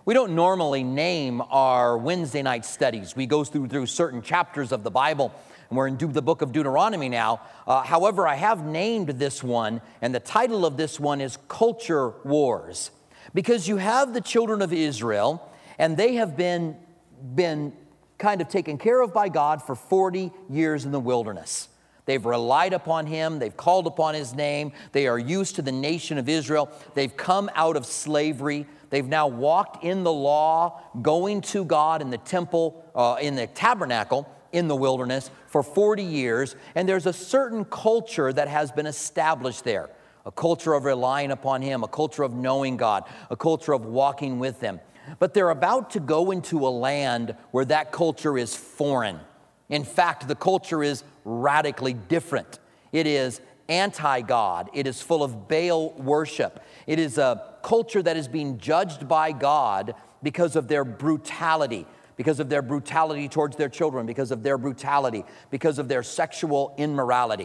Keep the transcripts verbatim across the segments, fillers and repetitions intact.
We don't normally name our Wednesday night studies. We go through, through certain chapters of the Bible, and we're in the book of Deuteronomy now. Uh, however, I have named this one, and the title of this one is Culture Wars, because you have the children of Israel, and they have been, been kind of taken care of by God for forty years in the wilderness. They've relied upon Him. They've called upon His name. They are used to the nation of Israel. They've come out of slavery. They've now walked in the law, going to God in the temple, uh, in the tabernacle, in the wilderness for forty years. And there's a certain culture that has been established there. A culture of relying upon Him, a culture of knowing God, a culture of walking with Him. But they're about to go into a land where that culture is foreign. In fact, the culture is radically different. It is anti-God. It is full of Baal worship. It is a culture that is being judged by God because of their brutality, because of their brutality towards their children, because of their brutality, because of their sexual immorality.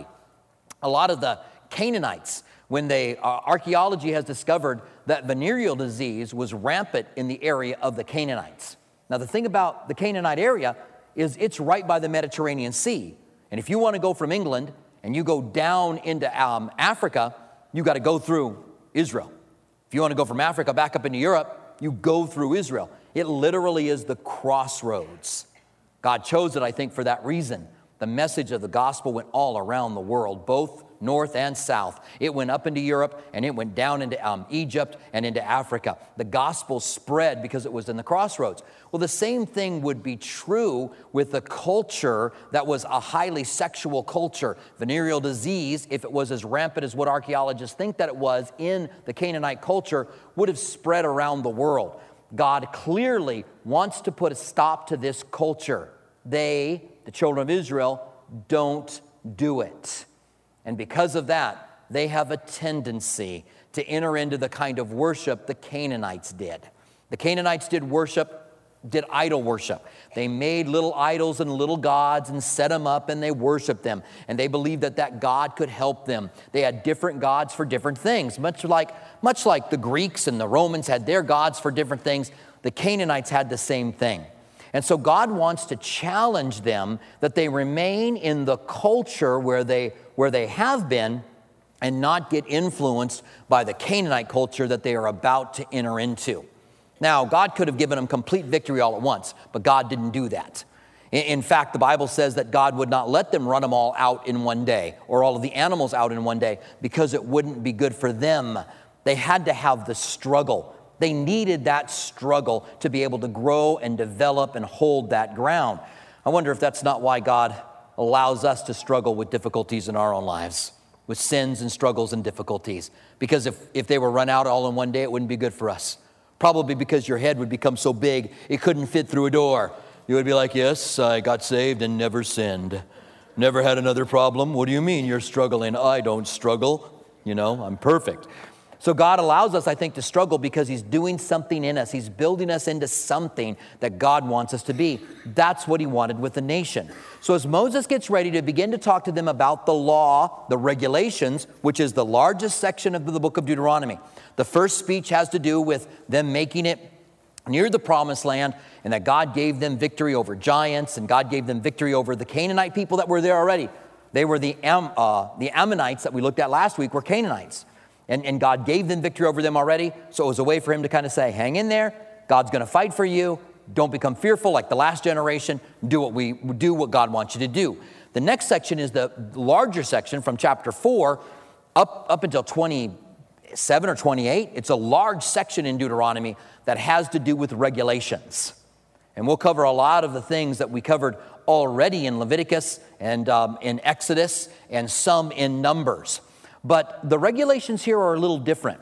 A lot of the Canaanites, when they, uh, archaeology has discovered that venereal disease was rampant in the area of the Canaanites. Now, the thing about the Canaanite area is it's right by the Mediterranean Sea. And if you want to go from England and you go down into um, Africa, you got to go through Israel. If you want to go from Africa back up into Europe, you go through Israel. It literally is the crossroads. God chose it, I think, for that reason. The message of the gospel went all around the world, both north and south. It went up into Europe, and it went down into um, Egypt and into Africa. The gospel spread because it was in the crossroads. Well, the same thing would be true with the culture that was a highly sexual culture. Venereal disease, if it was as rampant as what archaeologists think that it was in the Canaanite culture, would have spread around the world. God clearly wants to put a stop to this culture. They, the children of Israel, don't do it. And because of that, they have a tendency to enter into the kind of worship the Canaanites did. The Canaanites did worship, did idol worship. They made little idols and little gods and set them up, and they worshiped them. And they believed that that God could help them. They had different gods for different things. Much like, much like the Greeks and the Romans had their gods for different things, the Canaanites had the same thing. And so God wants to challenge them that they remain in the culture where they where they have been and not get influenced by the Canaanite culture that they are about to enter into. Now, God could have given them complete victory all at once, but God didn't do that. In fact, the Bible says that God would not let them run them all out in one day or all of the animals out in one day because it wouldn't be good for them. They had to have the struggle. They needed that struggle to be able to grow and develop and hold that ground. I wonder if that's not why God allows us to struggle with difficulties in our own lives, with sins and struggles and difficulties. Because if, if they were run out all in one day, it wouldn't be good for us. Probably because your head would become so big, it couldn't fit through a door. You would be like, yes, I got saved and never sinned. Never had another problem. What do you mean you're struggling? I don't struggle. You know, I'm perfect. So God allows us, I think, to struggle because He's doing something in us. He's building us into something that God wants us to be. That's what He wanted with the nation. So as Moses gets ready to begin to talk to them about the law, the regulations, which is the largest section of the book of Deuteronomy, the first speech has to do with them making it near the promised land, and that God gave them victory over giants, and God gave them victory over the Canaanite people that were there already. They were the, Am, uh, the Ammonites that we looked at last week were Canaanites. And, and God gave them victory over them already. So it was a way for Him to kind of say, hang in there. God's going to fight for you. Don't become fearful like the last generation. Do what we do what God wants you to do. The next section is the larger section from chapter four up, up until twenty-seven or twenty-eight. It's a large section in Deuteronomy that has to do with regulations. And we'll cover a lot of the things that we covered already in Leviticus and um, in Exodus and some in Numbers. But the regulations here are a little different.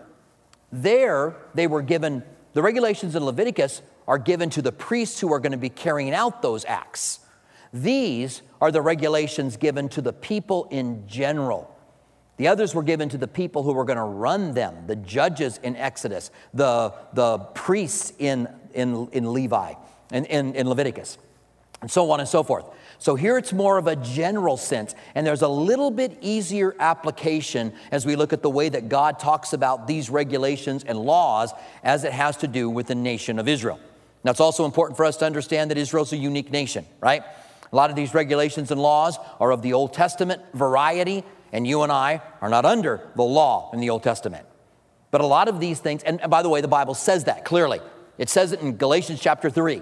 There, they were given, the regulations in Leviticus are given to the priests who are going to be carrying out those acts. These are the regulations given to the people in general. The others were given to the people who were going to run them, the judges in Exodus, the, the priests in, in, in Levi, in, in, in Leviticus. and so on and so forth. So here it's more of a general sense, and there's a little bit easier application as we look at the way that God talks about these regulations and laws as it has to do with the nation of Israel. Now, it's also important for us to understand that Israel's a unique nation, right? A lot of these regulations and laws are of the Old Testament variety, and you and I are not under the law in the Old Testament. But a lot of these things, and by the way, the Bible says that clearly. It says it in Galatians chapter three.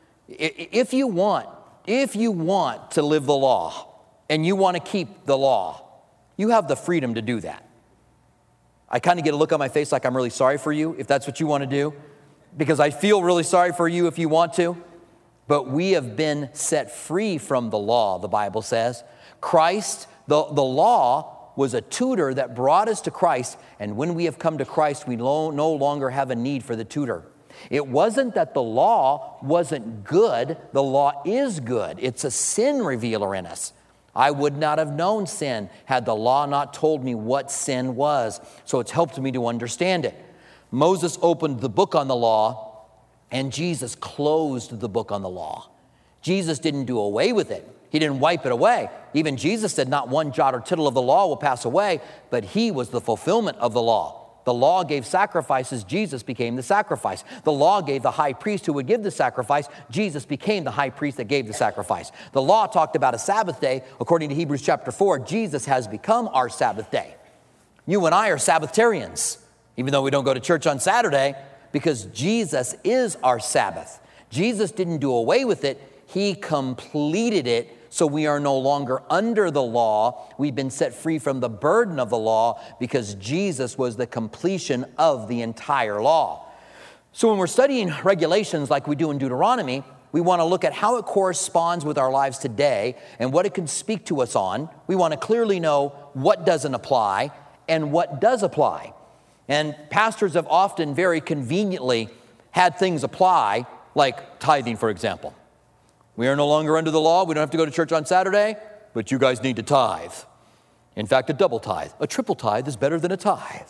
If you want, if you want to live the law and you want to keep the law, you have the freedom to do that. I kind of get a look on my face like I'm really sorry for you if that's what you want to do, because I feel really sorry for you if you want to. But we have been set free from the law, the Bible says. Christ, the, the law was a tutor that brought us to Christ, and when we have come to Christ, we no, no longer have a need for the tutor. It wasn't that the law wasn't good. The law is good. It's a sin revealer in us. I would not have known sin had the law not told me what sin was. So it's helped me to understand it. Moses opened the book on the law, and Jesus closed the book on the law. Jesus didn't do away with it. He didn't wipe it away. Even Jesus said not one jot or tittle of the law will pass away, but he was the fulfillment of the law. The law gave sacrifices. Jesus became the sacrifice. The law gave the high priest who would give the sacrifice. Jesus became the high priest that gave the sacrifice. The law talked about a Sabbath day. According to Hebrews chapter four, Jesus has become our Sabbath day. You and I are Sabbatarians, even though we don't go to church on Saturday, because Jesus is our Sabbath. Jesus didn't do away with it. He completed it. So we are no longer under the law. We've been set free from the burden of the law because Jesus was the completion of the entire law. So when we're studying regulations like we do in Deuteronomy, we want to look at how it corresponds with our lives today and what it can speak to us on. We want to clearly know what doesn't apply and what does apply. And pastors have often very conveniently had things apply, like tithing, for example. We are no longer under the law. We don't have to go to church on Saturday, but you guys need to tithe. In fact, a double tithe. A triple tithe is better than a tithe.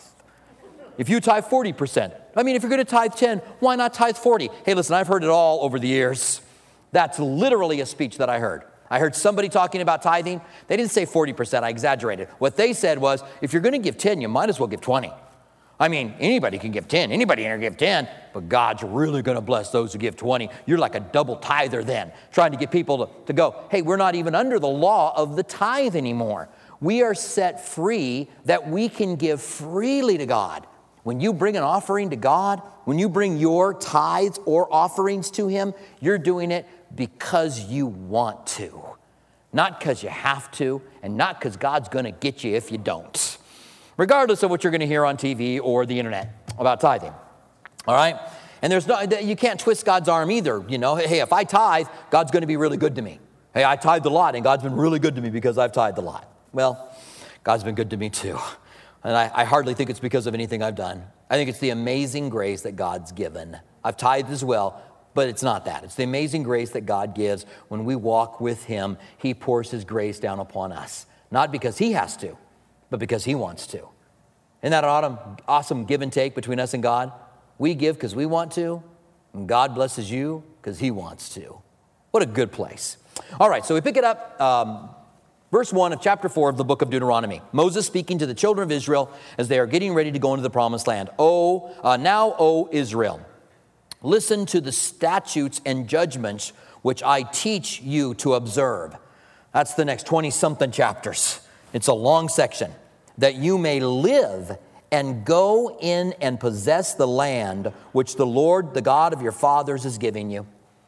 If you tithe forty percent, I mean, if you're going to tithe ten, why not tithe forty? Hey, listen, I've heard it all over the years. That's literally a speech that I heard. I heard somebody talking about tithing. They didn't say forty percent. I exaggerated. What they said was, if you're going to give ten, you might as well give twenty. I mean, anybody can give ten. Anybody can give ten. But God's really going to bless those who give twenty. You're like a double tither then, trying to get people to, to go, hey, we're not even under the law of the tithe anymore. We are set free that we can give freely to God. When you bring an offering to God, when you bring your tithes or offerings to Him, you're doing it because you want to. Not because you have to, and not because God's going to get you if you don't. Regardless of what you're going to hear on T V or the internet about tithing, all right? And there's no, you can't twist God's arm either, you know. Hey, if I tithe, God's going to be really good to me. Hey, I tithed a lot, and God's been really good to me because I've tithed a lot. Well, God's been good to me too. And I, I hardly think it's because of anything I've done. I think it's the amazing grace that God's given. I've tithed as well, but it's not that. It's the amazing grace that God gives when we walk with Him. He pours His grace down upon us, not because He has to, but because He wants to. Isn't that an awesome give and take between us and God? We give because we want to, and God blesses you because He wants to. What a good place. All right, so we pick it up, um, verse one of chapter four of the book of Deuteronomy. Moses speaking to the children of Israel as they are getting ready to go into the promised land. Oh, uh, now, O Israel, listen to the statutes and judgments which I teach you to observe. That's the next twenty-something chapters. It's a long section. That you may live and go in and possess the land which the Lord, the God of your fathers, is giving you.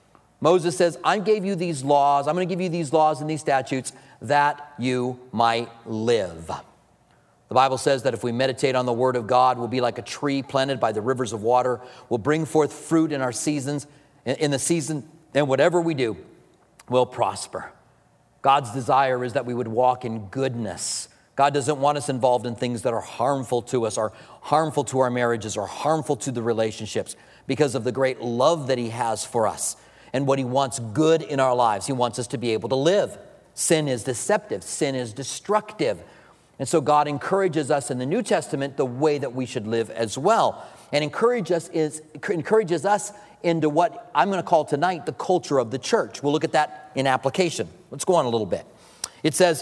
Moses says, I gave you these laws. I'm going to give you these laws and these statutes that you might live. The Bible says that if we meditate on the word of God, we'll be like a tree planted by the rivers of water. We'll bring forth fruit in our seasons, in the season, and whatever we do will prosper. God's desire is that we would walk in goodness. God doesn't want us involved in things that are harmful to us or harmful to our marriages or harmful to the relationships because of the great love that He has for us and what He wants good in our lives. He wants us to be able to live. Sin is deceptive. Sin is destructive. And so God encourages us in the New Testament the way that we should live as well. and encourage us is, encourages us into what I'm going to call tonight the culture of the church. We'll look at that in application. Let's go on a little bit. It says,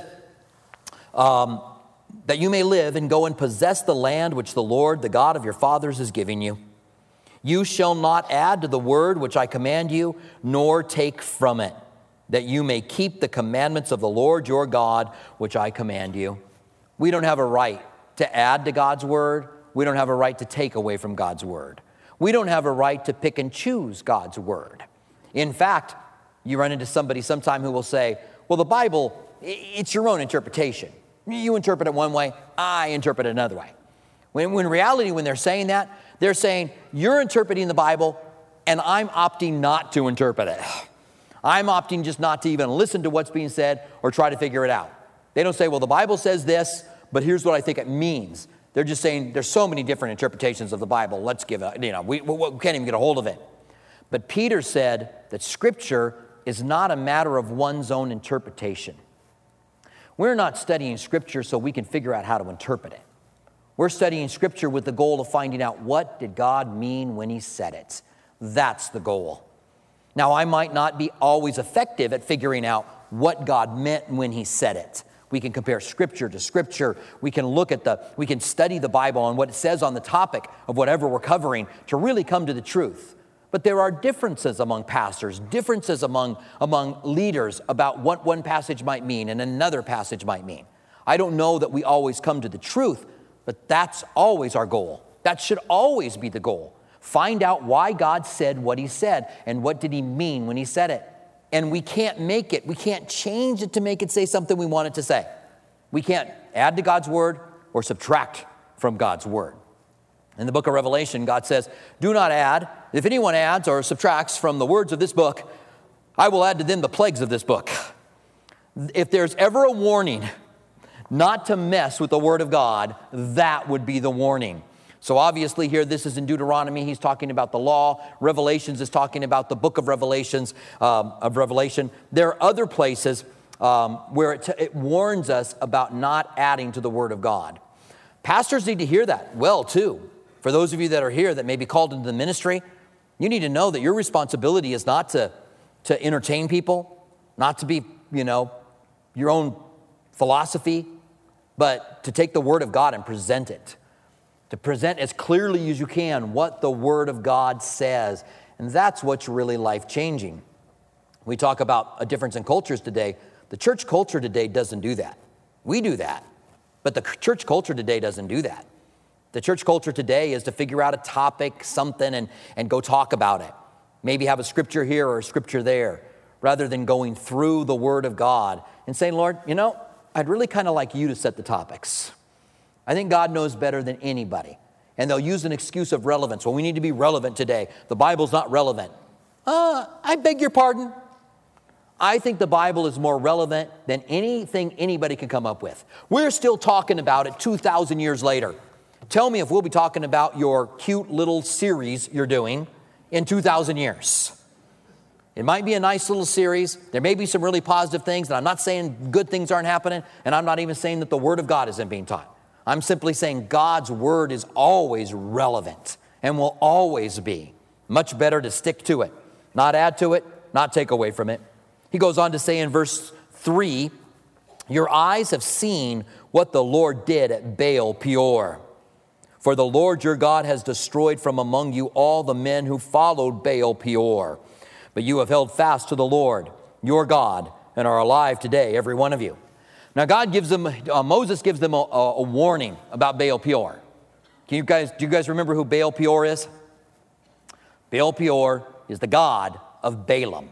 um, that you may live and go and possess the land which the Lord, the God of your fathers, is giving you. You shall not add to the word which I command you, nor take from it, that you may keep the commandments of the Lord your God, which I command you. We don't have a right to add to God's word. We don't have a right to take away from God's word. We don't have a right to pick and choose God's word. In fact, you run into somebody sometime who will say, well, the Bible, it's your own interpretation. You interpret it one way, I interpret it another way. When, when in reality, when they're saying that, they're saying, you're interpreting the Bible, and I'm opting not to interpret it. I'm opting just not to even listen to what's being said or try to figure it out. They don't say, well, the Bible says this, but here's what I think it means. They're just saying there's so many different interpretations of the Bible. Let's give it, you know, we, we, we can't even get a hold of it. But Peter said that Scripture is not a matter of one's own interpretation. We're not studying Scripture so we can figure out how to interpret it. We're studying Scripture with the goal of finding out what did God mean when he said it. That's the goal. Now, I might not be always effective at figuring out what God meant when he said it. We can compare Scripture to Scripture. We can look at the, we can study the Bible and what it says on the topic of whatever we're covering to really come to the truth. But there are differences among pastors, differences among, among leaders about what one passage might mean and another passage might mean. I don't know that we always come to the truth, but that's always our goal. That should always be the goal. Find out why God said what he said and what did he mean when he said it. And we can't make it, we can't change it to make it say something we want it to say. We can't add to God's word or subtract from God's word. In the book of Revelation, God says, do not add. If anyone adds or subtracts from the words of this book, I will add to them the plagues of this book. If there's ever a warning not to mess with the word of God, that would be the warning. So obviously here, this is in Deuteronomy. He's talking about the law. Revelations is talking about the book of Revelations, um, of Revelation. There are other places um, where it, t- it warns us about not adding to the word of God. Pastors need to hear that well, too. For those of you that are here that may be called into the ministry, you need to know that your responsibility is not to, to entertain people, not to be, you know, your own philosophy, but to take the word of God and present it. To present as clearly as you can what the word of God says. And that's what's really life-changing. We talk about a difference in cultures today. The church culture today doesn't do that. We do that. But the church culture today doesn't do that. The church culture today is to figure out a topic, something, and, and go talk about it. Maybe have a scripture here or a scripture there, rather than going through the word of God and saying, Lord, you know, I'd really kind of like you to set the topics. I think God knows better than anybody. And they'll use an excuse of relevance. Well, we need to be relevant today. The Bible's not relevant. Uh, I beg your pardon. I think the Bible is more relevant than anything anybody can come up with. We're still talking about it two thousand years later. Tell me if we'll be talking about your cute little series you're doing in two thousand years. It might be a nice little series. There may be some really positive things, and I'm not saying good things aren't happening, and I'm not even saying that the Word of God isn't being taught. I'm simply saying God's word is always relevant and will always be. Much better to stick to it, not add to it, not take away from it. He goes on to say in verse three, your eyes have seen what the Lord did at Baal Peor. For the Lord your God has destroyed from among you all the men who followed Baal Peor. But you have held fast to the Lord your God and are alive today, every one of you. Now, God gives them, uh, Moses gives them a, a warning about Baal Peor. Can you guys, do you guys remember who Baal Peor is? Baal Peor is the god of Balaam.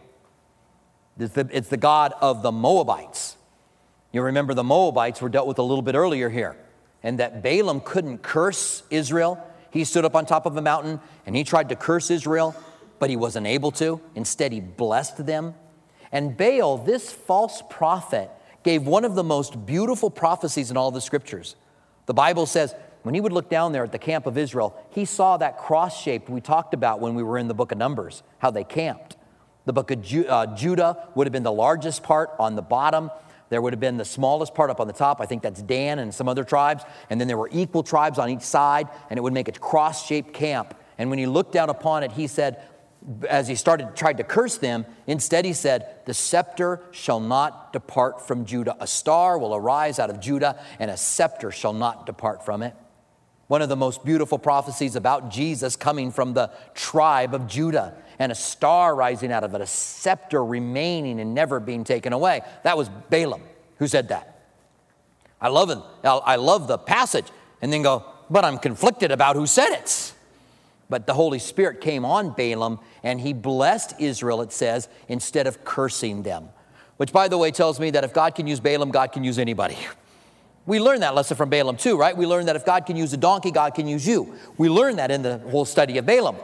It's the, it's the god of the Moabites. You remember the Moabites were dealt with a little bit earlier here, and that Balaam couldn't curse Israel. He stood up on top of a mountain, and he tried to curse Israel, but he wasn't able to. Instead, he blessed them. And Baal, this false prophet, gave one of the most beautiful prophecies in all the scriptures. The Bible says when he would look down there at the camp of Israel, he saw that cross-shaped we talked about when we were in the book of Numbers, how they camped. The book of Ju- uh, Judah would have been the largest part on the bottom. There would have been the smallest part up on the top. I think that's Dan and some other tribes. And then there were equal tribes on each side, and it would make a cross-shaped camp. And when he looked down upon it, he said, as he started, tried to curse them, instead he said, the scepter shall not depart from Judah. A star will arise out of Judah, and a scepter shall not depart from it. One of the most beautiful prophecies about Jesus coming from the tribe of Judah, and a star rising out of it, a scepter remaining and never being taken away. That was Balaam who said that. I love it. I love the passage, and then go, but I'm conflicted about who said it. But the Holy Spirit came on Balaam, and he blessed Israel, it says, instead of cursing them. Which, by the way, tells me that if God can use Balaam, God can use anybody. We learned that lesson from Balaam too, right? We learned that if God can use a donkey, God can use you. We learned that in the whole study of Balaam.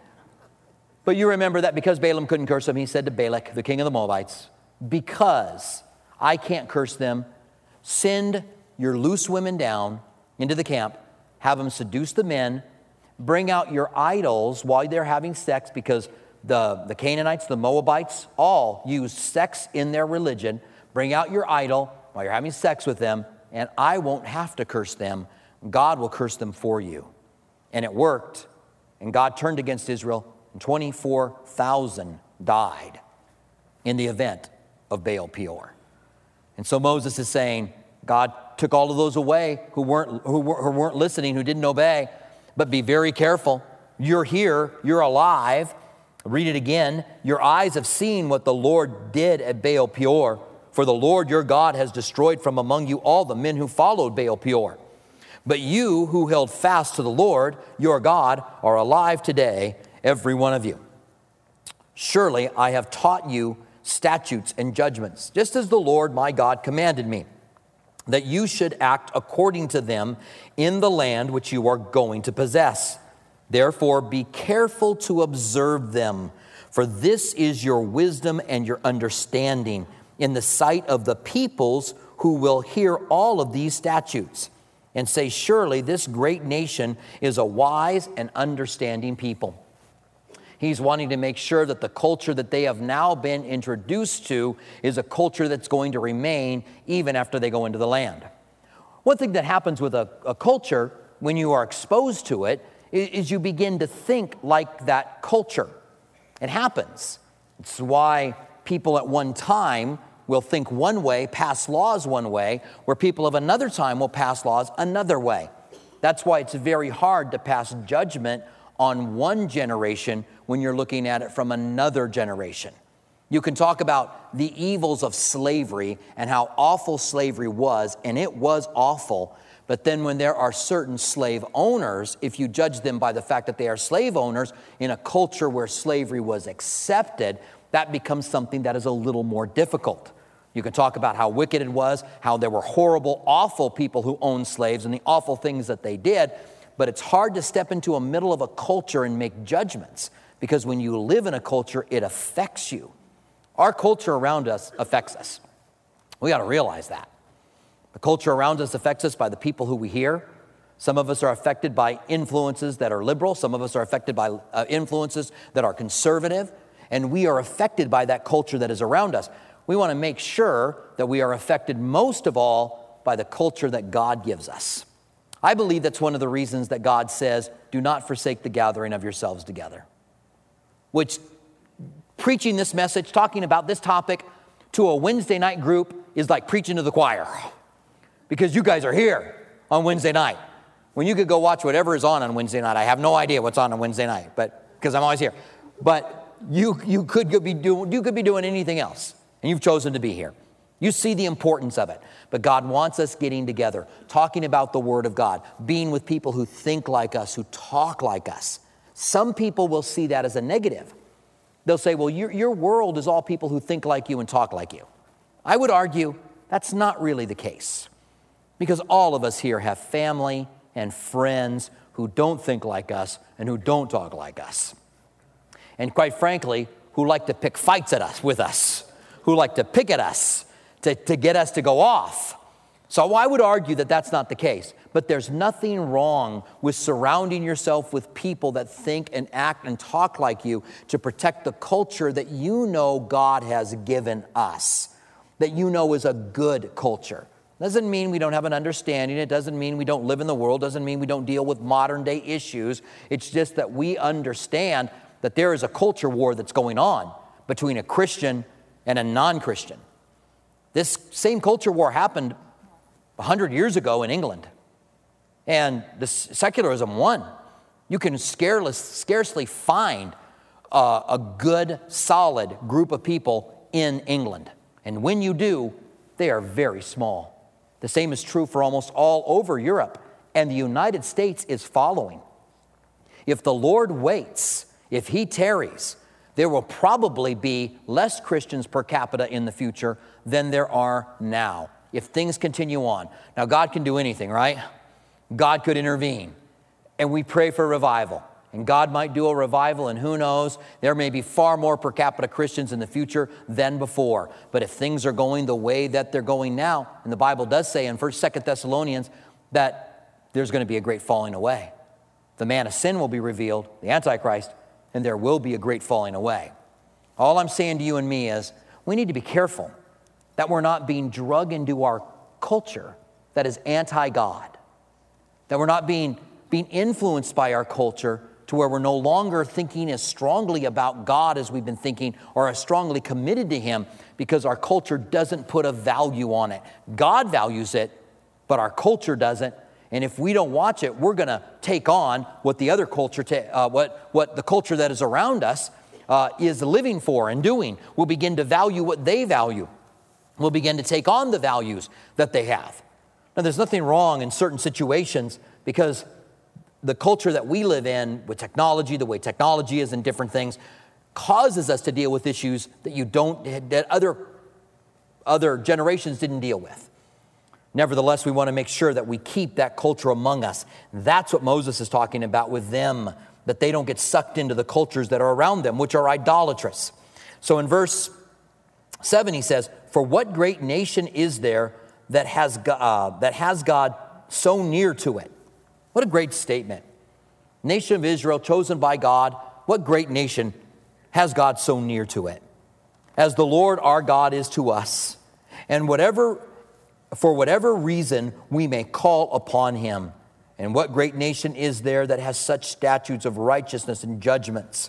But you remember that because Balaam couldn't curse them, he said to Balak, the king of the Moabites, because I can't curse them, send your loose women down into the camp, have them seduce the men, bring out your idols while they're having sex, because the, the Canaanites, the Moabites, all use sex in their religion. Bring out your idol while you're having sex with them, and I won't have to curse them. God will curse them for you. And it worked. And God turned against Israel, and twenty-four thousand died in the event of Baal Peor. And so Moses is saying, God took all of those away who weren't, who weren't listening, who didn't obey. But be very careful. You're here. You're alive. Read it again. Your eyes have seen what the Lord did at Baal Peor. For the Lord your God has destroyed from among you all the men who followed Baal Peor. But you who held fast to the Lord your God are alive today, every one of you. Surely I have taught you statutes and judgments, just as the Lord my God commanded me, that you should act according to them in the land which you are going to possess. Therefore be careful to observe them, for this is your wisdom and your understanding in the sight of the peoples who will hear all of these statutes and say, surely this great nation is a wise and understanding people. He's wanting to make sure that the culture that they have now been introduced to is a culture that's going to remain even after they go into the land. One thing that happens with a, a culture when you are exposed to it is, is you begin to think like that culture. It happens. It's why people at one time will think one way, pass laws one way, where people of another time will pass laws another way. That's why it's very hard to pass judgment on one generation when you're looking at it from another generation. You can talk about the evils of slavery and how awful slavery was, and it was awful. But then when there are certain slave owners, if you judge them by the fact that they are slave owners in a culture where slavery was accepted, that becomes something that is a little more difficult. You can talk about how wicked it was, how there were horrible, awful people who owned slaves and the awful things that they did. But it's hard to step into a middle of a culture and make judgments, because when you live in a culture, it affects you. Our culture around us affects us. We got to realize that. The culture around us affects us by the people who we hear. Some of us are affected by influences that are liberal. Some of us are affected by uh, influences that are conservative. And we are affected by that culture that is around us. We want to make sure that we are affected most of all by the culture that God gives us. I believe that's one of the reasons that God says, do not forsake the gathering of yourselves together. Which, preaching this message, talking about this topic to a Wednesday night group is like preaching to the choir. Because you guys are here on Wednesday night. When you could go watch whatever is on on Wednesday night. I have no idea what's on on Wednesday night, but because I'm always here. But you, you, could be doing, you could be doing anything else, and you've chosen to be here. You see the importance of it. But God wants us getting together, talking about the Word of God, being with people who think like us, who talk like us. Some people will see that as a negative. They'll say, well, your, your world is all people who think like you and talk like you. I would argue that's not really the case, because all of us here have family and friends who don't think like us and who don't talk like us. And quite frankly, who like to pick fights at us with us, who like to pick at us to, to get us to go off. So I would argue that that's not the case. But there's nothing wrong with surrounding yourself with people that think and act and talk like you to protect the culture that you know God has given us. that you know is a good culture. Doesn't mean we don't have an understanding. It doesn't mean we don't live in the world. Doesn't mean we don't deal with modern day issues. It's just that we understand that there is a culture war that's going on between a Christian and a non-Christian. This same culture war happened one hundred years ago in England, and the secularism won. You can scarcely, scarcely find uh, a good, solid group of people in England. And when you do, they are very small. The same is true for almost all over Europe, and the United States is following. If the Lord waits, if he tarries, there will probably be less Christians per capita in the future than there are now, if things continue on. Now, God can do anything, right? God could intervene, and we pray for revival. And God might do a revival, and who knows, there may be far more per capita Christians in the future than before. But if things are going the way that they're going now, and the Bible does say in First, Second Thessalonians that there's going to be a great falling away. The man of sin will be revealed, the Antichrist, and there will be a great falling away. All I'm saying to you and me is we need to be careful that we're not being drug into our culture that is anti-God, that we're not being, being influenced by our culture to where we're no longer thinking as strongly about God as we've been thinking, or as strongly committed to him, because our culture doesn't put a value on it. God values it, but our culture doesn't. And if we don't watch it, we're going to take on what the other culture, ta- uh, what, what the culture that is around us uh, is living for and doing. We'll begin to value what they value. We'll begin to take on the values that they have. Now, there's nothing wrong in certain situations, because the culture that we live in with technology, the way technology is and different things, causes us to deal with issues that you don't, that other, other generations didn't deal with. Nevertheless, we want to make sure that we keep that culture among us. That's what Moses is talking about with them, that they don't get sucked into the cultures that are around them, which are idolatrous. So in verse seven, he says, "For what great nation is there that has, uh, that has God so near to it?" What a great statement. Nation of Israel, chosen by God. What great nation has God so near to it? As the Lord our God is to us, and whatever, for whatever reason we may call upon him. And what great nation is there that has such statutes of righteousness and judgments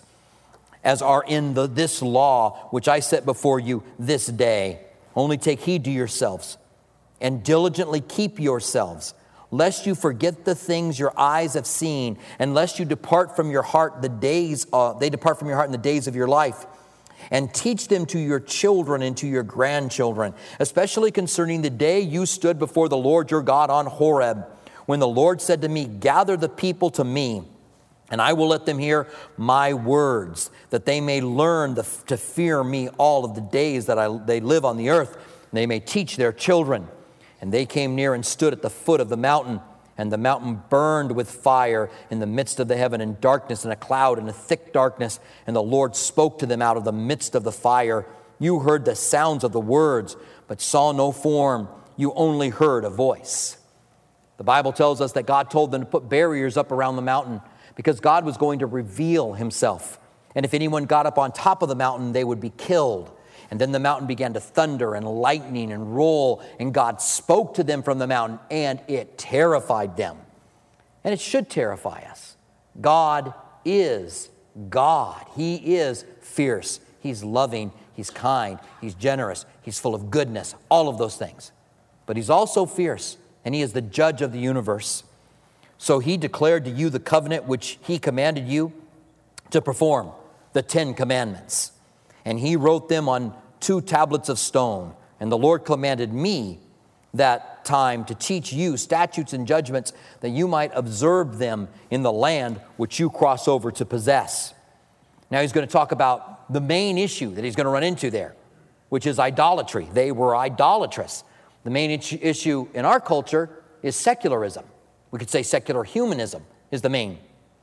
as are in the, this law, which I set before you this day? Only take heed to yourselves, and diligently keep yourselves, lest you forget the things your eyes have seen, and lest you depart from your heart the days, uh, they depart from your heart in the days of your life. And teach them to your children and to your grandchildren, especially concerning the day you stood before the Lord your God on Horeb, when the Lord said to me, gather the people to me, and I will let them hear my words, that they may learn the, to fear me all of the days that I, they live on the earth, and they may teach their children. And they came near and stood at the foot of the mountain, and the mountain burned with fire in the midst of the heaven, and darkness and a cloud and a thick darkness. And the Lord spoke to them out of the midst of the fire. You heard the sounds of the words, but saw no form. You only heard a voice. The Bible tells us that God told them to put barriers up around the mountain, because God was going to reveal himself. And if anyone got up on top of the mountain, they would be killed. And then the mountain began to thunder and lightning and roll, and God spoke to them from the mountain, and it terrified them. And it should terrify us. God is God. He is fierce. He's loving. He's kind. He's generous. He's full of goodness. All of those things. But he's also fierce, and he is the judge of the universe. So he declared to you the covenant which he commanded you to perform, the Ten Commandments. And he wrote them on two tablets of stone. And the Lord commanded me that time to teach you statutes and judgments, that you might observe them in the land which you cross over to possess. Now he's going to talk about the main issue that he's going to run into there, which is idolatry. They were idolatrous. The main issue in our culture is secularism. We could say secular humanism is the main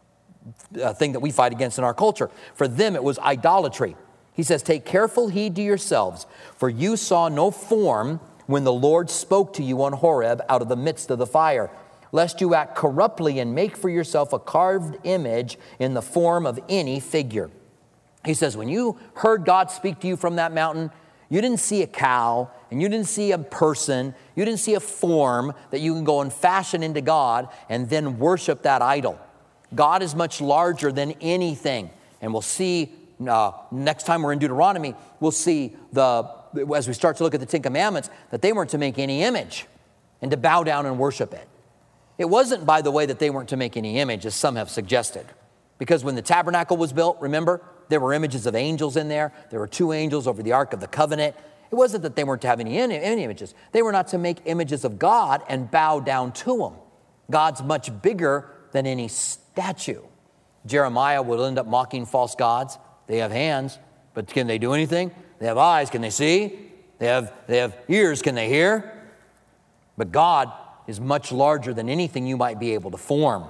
uh, thing that we fight against in our culture. For them, it was idolatry. He says, take careful heed to yourselves, for you saw no form when the Lord spoke to you on Horeb out of the midst of the fire, lest you act corruptly and make for yourself a carved image in the form of any figure. He says, when you heard God speak to you from that mountain, you didn't see a cow, and you didn't see a person, you didn't see a form that you can go and fashion into God and then worship that idol. God is much larger than anything. And we'll see uh, next time we're in Deuteronomy, we'll see the, as we start to look at the Ten Commandments, that they weren't to make any image and to bow down and worship it. It wasn't, by the way, that they weren't to make any image, as some have suggested. Because when the tabernacle was built, remember, there were images of angels in there. There were two angels over the Ark of the Covenant. It wasn't that they weren't to have any, any images. They were not to make images of God and bow down to them. God's much bigger than any statue. Jeremiah will end up mocking false gods. They have hands, but can they do anything? They have eyes, can they see? They have, they have ears, can they hear? But God is much larger than anything you might be able to form.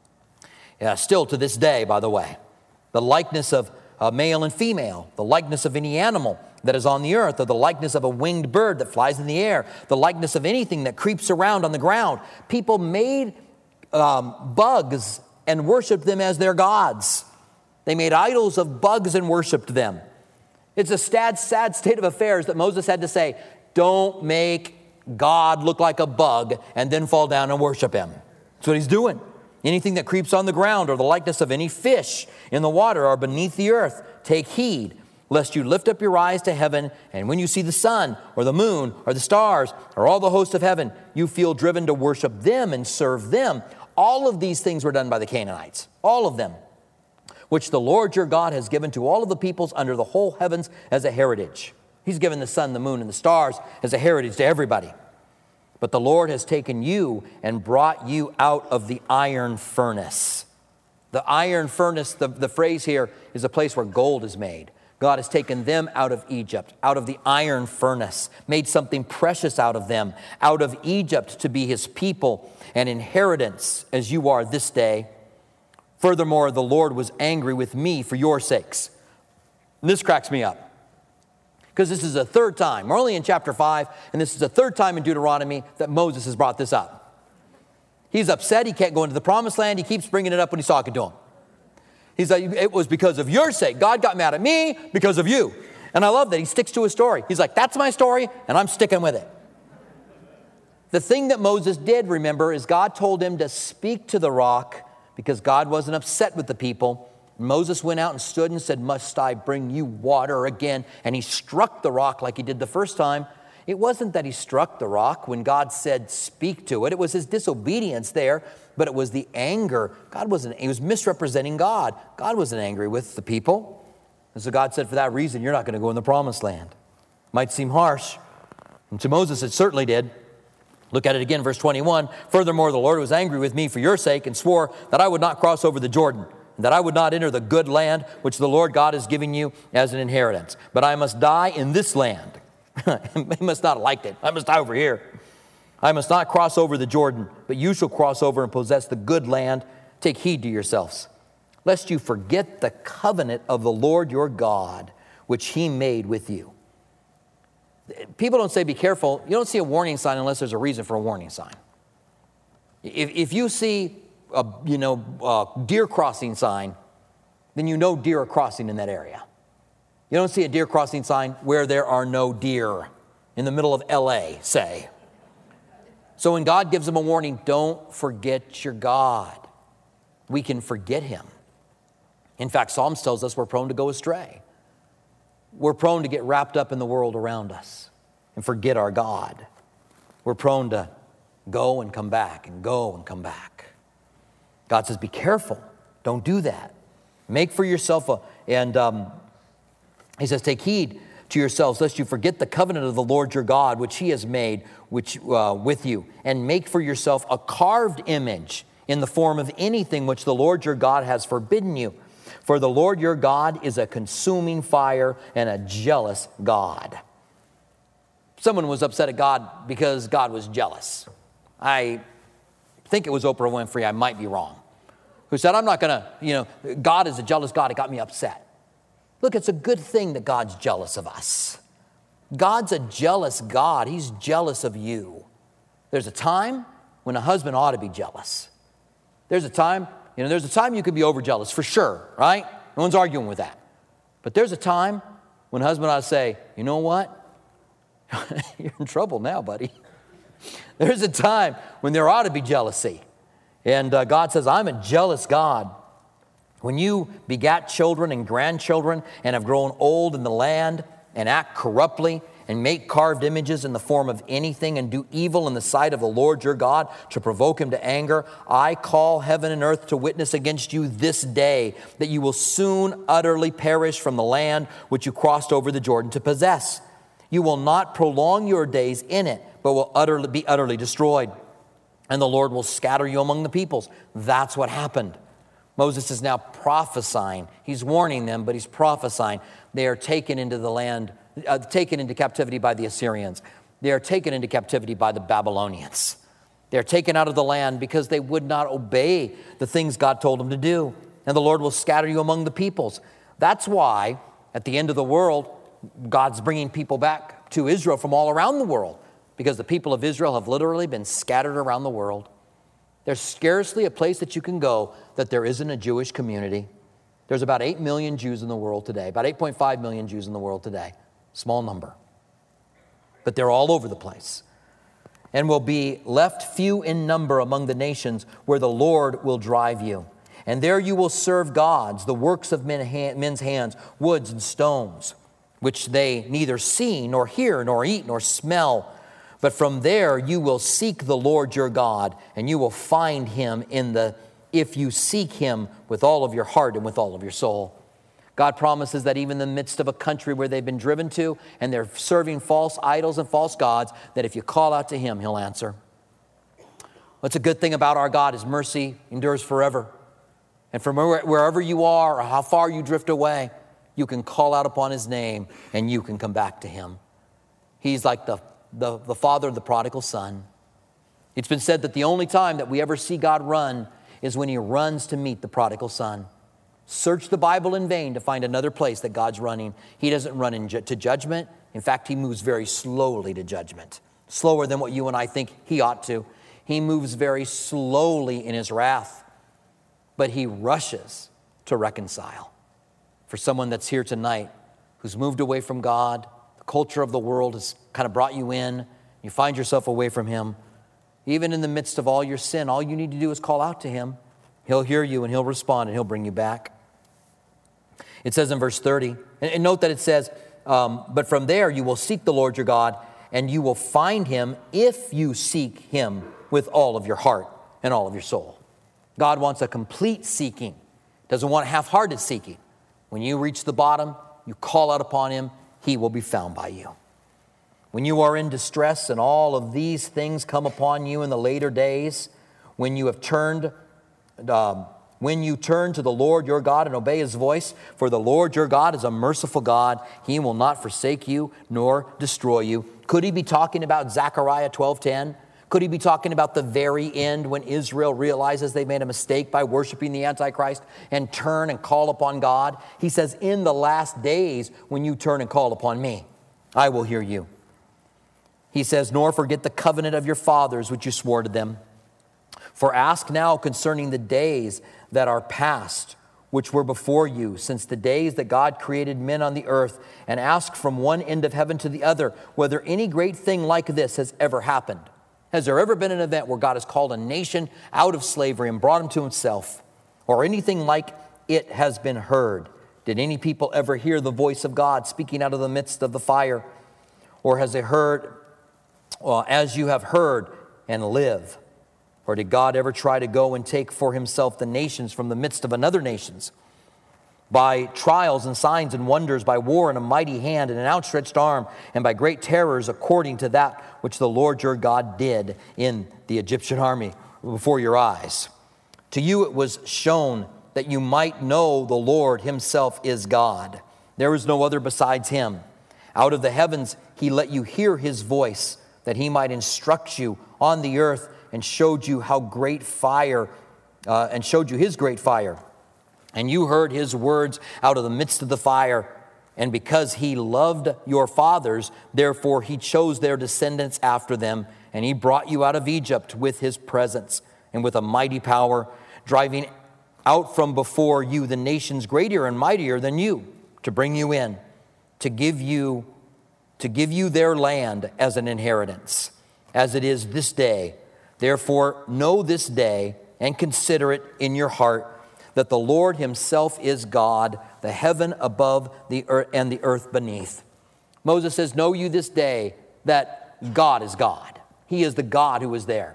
Yeah, still to this day, by the way, the likeness of a male and female, the likeness of any animal that is on the earth, or the likeness of a winged bird that flies in the air, the likeness of anything that creeps around on the ground. People made um, bugs and worshiped them as their gods. They made idols of bugs and worshiped them. It's a sad, sad state of affairs that Moses had to say, don't make God look like a bug and then fall down and worship him. That's what he's doing. Anything that creeps on the ground, or the likeness of any fish in the water or beneath the earth, take heed, lest you lift up your eyes to heaven, and when you see the sun or the moon or the stars or all the hosts of heaven, you feel driven to worship them and serve them. All of these things were done by the Canaanites, all of them, which the Lord your God has given to all of the peoples under the whole heavens as a heritage. He's given the sun, the moon, and the stars as a heritage to everybody. But the Lord has taken you and brought you out of the iron furnace. The iron furnace, the, the phrase here, is a place where gold is made. God has taken them out of Egypt, out of the iron furnace, made something precious out of them, out of Egypt to be his people and inheritance as you are this day. Furthermore, the Lord was angry with me for your sakes. And this cracks me up, because this is the third time. We're only in chapter five, and this is the third time in Deuteronomy that Moses has brought this up. He's upset. He can't go into the promised land. He keeps bringing it up when he's talking to him. He's like, it was because of your sake. God got mad at me because of you. And I love that he sticks to his story. He's like, that's my story, and I'm sticking with it. The thing that Moses did, remember, is God told him to speak to the rock because God wasn't upset with the people. Moses went out and stood and said, must I bring you water again? And he struck the rock like he did the first time. It wasn't that he struck the rock when God said, speak to it. It was his disobedience there, but it was the anger. God wasn't, he was misrepresenting God. God wasn't angry with the people. And so God said, for that reason, you're not going to go in the promised land. Might seem harsh. And to Moses, it certainly did. Look at it again, verse twenty-one. Furthermore, the Lord was angry with me for your sake and swore that I would not cross over the Jordan, that I would not enter the good land which the Lord God is giving you as an inheritance. But I must die in this land. He must not have liked it. I must die over here. I must not cross over the Jordan, but you shall cross over and possess the good land. Take heed to yourselves, lest you forget the covenant of the Lord your God, which he made with you. People don't say be careful. You don't see a warning sign unless there's a reason for a warning sign. If, if you see a you know a deer crossing sign, then you know deer are crossing in that area. You don't see a deer crossing sign where there are no deer in the middle of L A, say. So when God gives them a warning, don't forget your God. We can forget him. In fact, Psalms tells us we're prone to go astray. We're prone to get wrapped up in the world around us and forget our God. We're prone to go and come back and go and come back. God says, be careful. Don't do that. Make for yourself a, and um, he says, take heed to yourselves, lest you forget the covenant of the Lord your God, which he has made which uh, with you, and make for yourself a carved image in the form of anything which the Lord your God has forbidden you. For the Lord your God is a consuming fire and a jealous God. Someone was upset at God because God was jealous. I think it was Oprah Winfrey, I might be wrong, who said, I'm not going to, you know, God is a jealous God. It got me upset. Look, it's a good thing that God's jealous of us. God's a jealous God. He's jealous of you. There's a time when a husband ought to be jealous. There's a time, you know, there's a time you could be overjealous for sure, right? No one's arguing with that. But there's a time when a husband ought to say, you know what? You're in trouble now, buddy. There's a time when there ought to be jealousy. And uh, God says, I'm a jealous God. When you begat children and grandchildren and have grown old in the land and act corruptly and make carved images in the form of anything and do evil in the sight of the Lord your God to provoke him to anger, I call heaven and earth to witness against you this day that you will soon utterly perish from the land which you crossed over the Jordan to possess. You will not prolong your days in it, but will utterly be utterly destroyed. And the Lord will scatter you among the peoples. That's what happened. Moses is now prophesying. He's warning them, but he's prophesying. They are taken into the land, uh, taken into captivity by the Assyrians. They are taken into captivity by the Babylonians. They are taken out of the land because they would not obey the things God told them to do. And the Lord will scatter you among the peoples. That's why at the end of the world, God's bringing people back to Israel from all around the world, because the people of Israel have literally been scattered around the world. There's scarcely a place that you can go that there isn't a Jewish community. There's about eight million Jews in the world today, about eight point five million Jews in the world today. Small number. But they're all over the place. And will be left few in number among the nations where the Lord will drive you. And there you will serve gods, the works of men, men's hands, woods and stones, which they neither see, nor hear, nor eat, nor smell. But from there you will seek the Lord your God, and you will find him in the, if you seek him with all of your heart and with all of your soul. God promises that even in the midst of a country where they've been driven to, and they're serving false idols and false gods, that if you call out to him, he'll answer. What's a good thing about our God? His mercy endures forever. And from wherever you are or how far you drift away, you can call out upon his name and you can come back to him. He's like the, the, the father of the prodigal son. It's been said that the only time that we ever see God run is when he runs to meet the prodigal son. Search the Bible in vain to find another place that God's running. He doesn't run into judgment. In fact, he moves very slowly to judgment. Slower than what you and I think he ought to. He moves very slowly in his wrath. But he rushes to reconcile. For someone that's here tonight who's moved away from God, the culture of the world has kind of brought you in, you find yourself away from him. Even in the midst of all your sin, all you need to do is call out to him. He'll hear you and he'll respond and he'll bring you back. It says in verse thirty, and note that it says, um, but from there you will seek the Lord your God, and you will find him if you seek him with all of your heart and all of your soul. God wants a complete seeking. Doesn't want half-hearted seeking. When you reach the bottom, you call out upon him, he will be found by you. When you are in distress and all of these things come upon you in the later days, when you have turned, um, when you turn to the Lord your God and obey his voice, for the Lord your God is a merciful God. He will not forsake you nor destroy you. Could he be talking about Zechariah twelve ten? Could he be talking about the very end when Israel realizes they made a mistake by worshiping the Antichrist and turn and call upon God? He says, in the last days, when you turn and call upon me, I will hear you. He says, nor forget the covenant of your fathers, which you swore to them. For ask now concerning the days that are past, which were before you, since the days that God created men on the earth, and ask from one end of heaven to the other, whether any great thing like this has ever happened. Has there ever been an event where God has called a nation out of slavery and brought them to himself? Or anything like it has been heard? Did any people ever hear the voice of God speaking out of the midst of the fire? Or has they heard, well, as you have heard, and live? Or did God ever try to go and take for himself the nations from the midst of another nations? By trials and signs and wonders, by war and a mighty hand and an outstretched arm, and by great terrors according to that which the Lord your God did in the Egyptian army before your eyes. To you it was shown that you might know the Lord himself is God. There is no other besides him. Out of the heavens he let you hear his voice, that he might instruct you on the earth, and showed you how great fire, uh, and showed you his great fire. And you heard his words out of the midst of the fire. And because he loved your fathers, therefore he chose their descendants after them. And he brought you out of Egypt with his presence and with a mighty power, driving out from before you the nations greater and mightier than you, to bring you in, to give you to give you their land as an inheritance, as it is this day. Therefore, know this day and consider it in your heart that the Lord himself is God, the heaven above the earth and the earth beneath. Moses says, know you this day that God is God. He is the God who is there.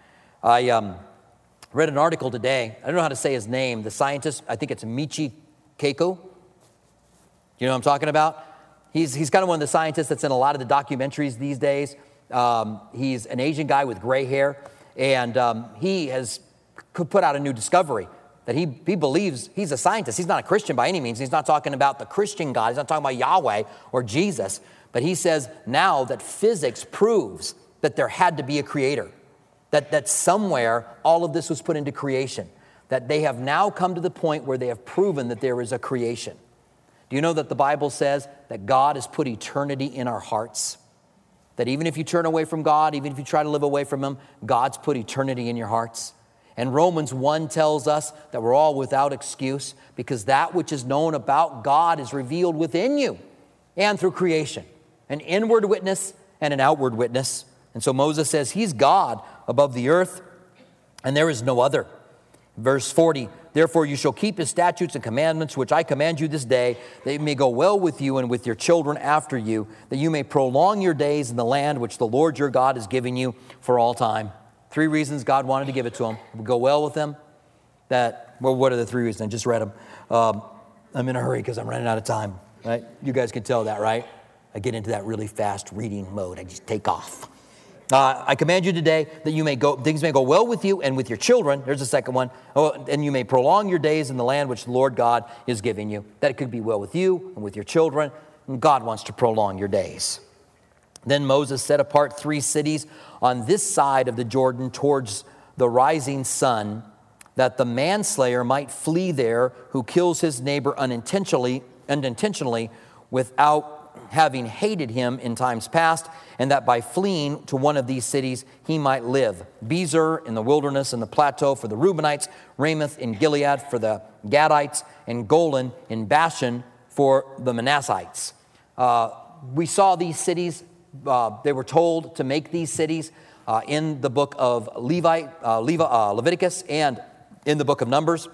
I um, read an article today. I don't know how to say his name. The scientist, I think it's Michi Keiko. You know what I'm talking about? He's, he's kind of one of the scientists that's in a lot of the documentaries these days. Um, he's an Asian guy with gray hair, and um, he has put out a new discovery that he, he believes he's a scientist. He's not a Christian by any means. He's not talking about the Christian God. He's not talking about Yahweh or Jesus. But he says now that physics proves that there had to be a creator, that, that somewhere all of this was put into creation, that they have now come to the point where they have proven that there is a creation. Do you know that the Bible says that God has put eternity in our hearts? That even if you turn away from God, even if you try to live away from him, God's put eternity in your hearts. And Romans one tells us that we're all without excuse because that which is known about God is revealed within you and through creation, an inward witness and an outward witness. And so Moses says he's God above the earth and there is no other. Verse forty, therefore you shall keep his statutes and commandments, which I command you this day, that it may go well with you and with your children after you, that you may prolong your days in the land which the Lord your God is giving you for all time. Three reasons God wanted to give it to him. It would go well with them. That, well, what are the three reasons? I just read them. Um, I'm in a hurry because I'm running out of time. Right? You guys can tell that, right? I get into that really fast reading mode. I just take off. Uh, I command you today that you may go, things may go well with you and with your children. There's the second one. Oh, and you may prolong your days in the land which the Lord God is giving you. That it could be well with you and with your children. And God wants to prolong your days. Then Moses set apart three cities on this side of the Jordan towards the rising sun, that the manslayer might flee there who kills his neighbor unintentionally, unintentionally without having hated him in times past, and that by fleeing to one of these cities he might live. Bezer in the wilderness and the plateau for the Reubenites, Ramoth in Gilead for the Gadites, and Golan in Bashan for the Manassites. Uh, we saw these cities. Uh, they were told to make these cities uh, in the book of Levi, uh, Levi, uh, Leviticus and in the book of Numbers.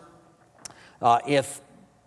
Uh, if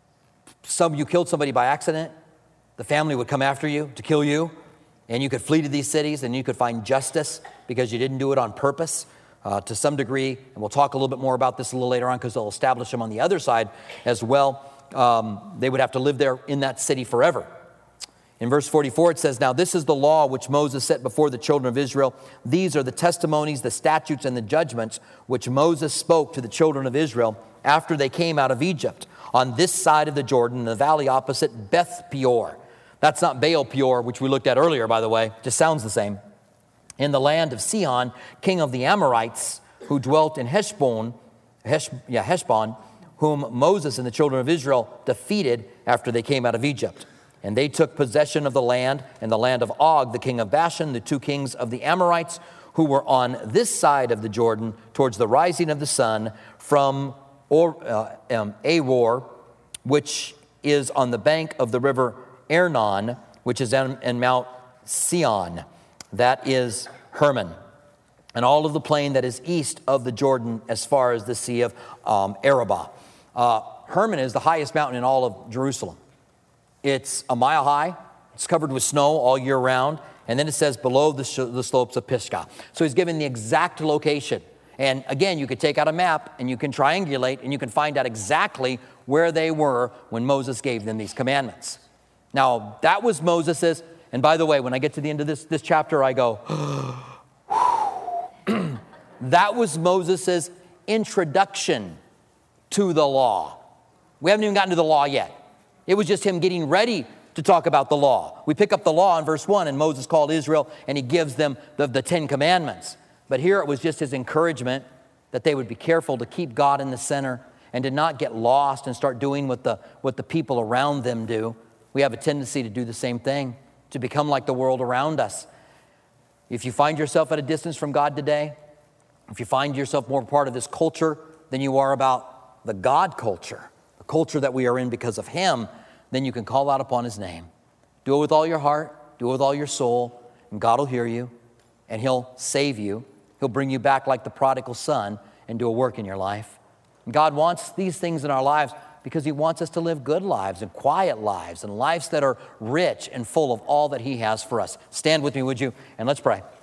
some you killed somebody by accident, the family would come after you to kill you, and you could flee to these cities and you could find justice because you didn't do it on purpose uh, to some degree. And we'll talk a little bit more about this a little later on because they'll establish them on the other side as well. Um, they would have to live there in that city forever. In verse forty-four, it says, now this is the law which Moses set before the children of Israel. These are the testimonies, the statutes, and the judgments which Moses spoke to the children of Israel after they came out of Egypt on this side of the Jordan, in the valley opposite Beth Peor. That's not Baal Peor, which we looked at earlier, by the way. Just sounds the same. In the land of Sihon, king of the Amorites, who dwelt in Heshbon, Hesh, yeah, Heshbon, whom Moses and the children of Israel defeated after they came out of Egypt. And they took possession of the land and the land of Og, the king of Bashan, the two kings of the Amorites, who were on this side of the Jordan towards the rising of the sun from or, uh, um, Aror, which is on the bank of the river Arnon, which is in, in Mount Sion. That is Hermon. And all of the plain that is east of the Jordan as far as the Sea of um, Arabah. Uh, Hermon is the highest mountain in all of Jerusalem. It's a mile high. It's covered with snow all year round. And then it says below the, sh- the slopes of Pisgah. So he's given the exact location. And again, you could take out a map and you can triangulate and you can find out exactly where they were when Moses gave them these commandments. Now, that was Moses's. And by the way, when I get to the end of this, this chapter, I go, that was Moses's introduction to the law. We haven't even gotten to the law yet. It was just him getting ready to talk about the law. We pick up the law in verse one, and Moses called Israel, and he gives them the, the Ten Commandments. But here it was just his encouragement that they would be careful to keep God in the center and to not get lost and start doing what the, what the people around them do. We have a tendency to do the same thing, to become like the world around us. If you find yourself at a distance from God today, if you find yourself more part of this culture than you are about the God culture, culture that we are in because of him, then you can call out upon his name. Do it with all your heart. Do Do it with all your soul, and God will hear you, and He'll save you. He'll bring you back like the prodigal son and do a work in your life. And God wants these things in our lives because He wants us to live good lives and quiet lives and lives that are rich and full of all that He has for us. Stand with me, would you? And let's pray.